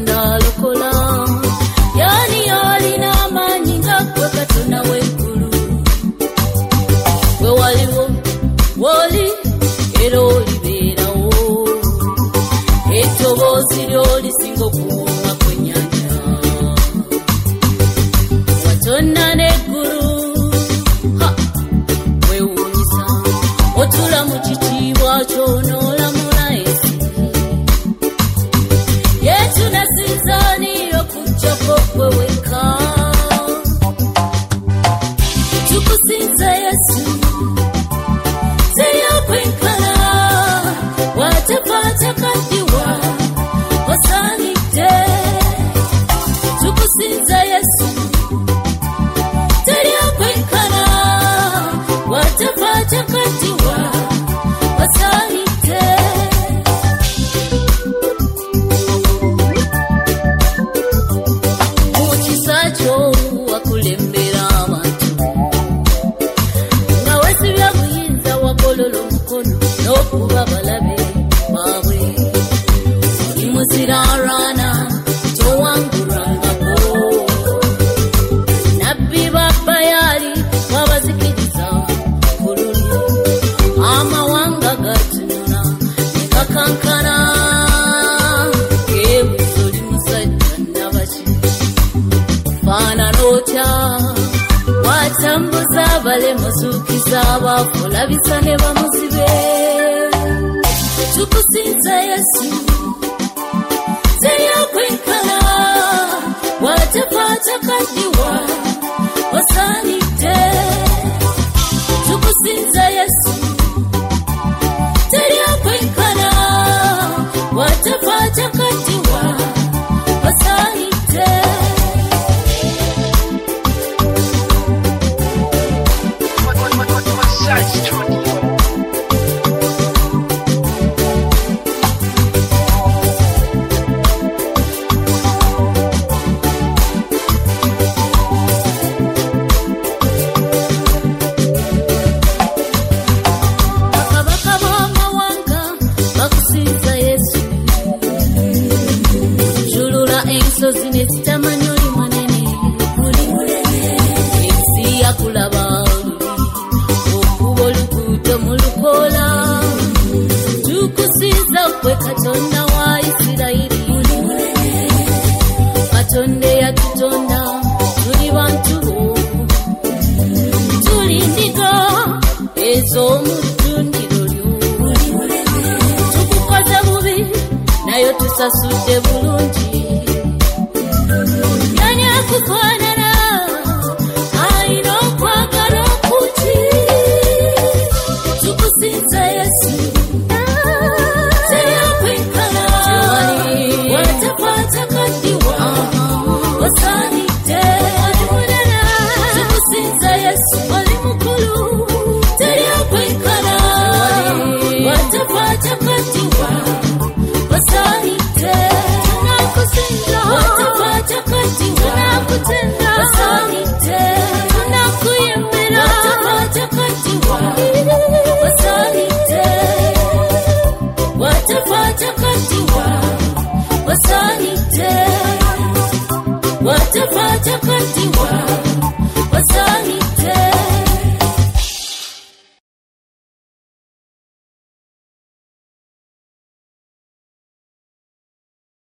atalokola yani alina amanyi nga gwe Katonda w'eggulu gwe waliwo woli era olibeerawo eddoboozi lyo lisinga okuwuuma kw'ennyanja Katonda n'eggulu weewuunyisa otula mu kitiibwa ky'onoolamula ensi yesu nasinzaaniyo okujjako gwe wekka tukusinza yesu teyakwenkana watekwatakandiwa osaanidde tukusinza yesu teyakwenkana watekwatakandiwa osaanidde mukisa kyo wakulembera abantu nga wesibya buyinza wakolola omukono n'okuba balabe baabwe oli muziraarwana towangulwangako nabbi ba Baali wabazikiriza ku lulyo amawanga gatunula ne gakankana geebuuza oli musajja nabaki faanana otya watambuza abalema ozuukiza abaafu olabisa ne bamuzibe tukusinza yesu teyakwenkana watekwatakandiwa osaanidde tukusinza yesu teyakwenkana watekwatakandiwa osaanidde Zitamanyi oli munene ensi yakulaba okuba oluguudo mu lukoola tukusinza gwe Katonda wa Isirayiri Katonda eyatutonda tuli bantu bo tuli ndiga ez'omu ddundiro lyo tukukoze bubi naye tusasudde bulungi kufanana aina okwagala okuki tukusinza yesu teyakwenkana watekwatakandiwa osaanidde tukusinza yesu oli mukulu teyakwenkana watekwatakandiwa osaanidde tunakusinza watekwatakandiwa tunakutenda osaanidde tunakuyembera watekwatakandiwa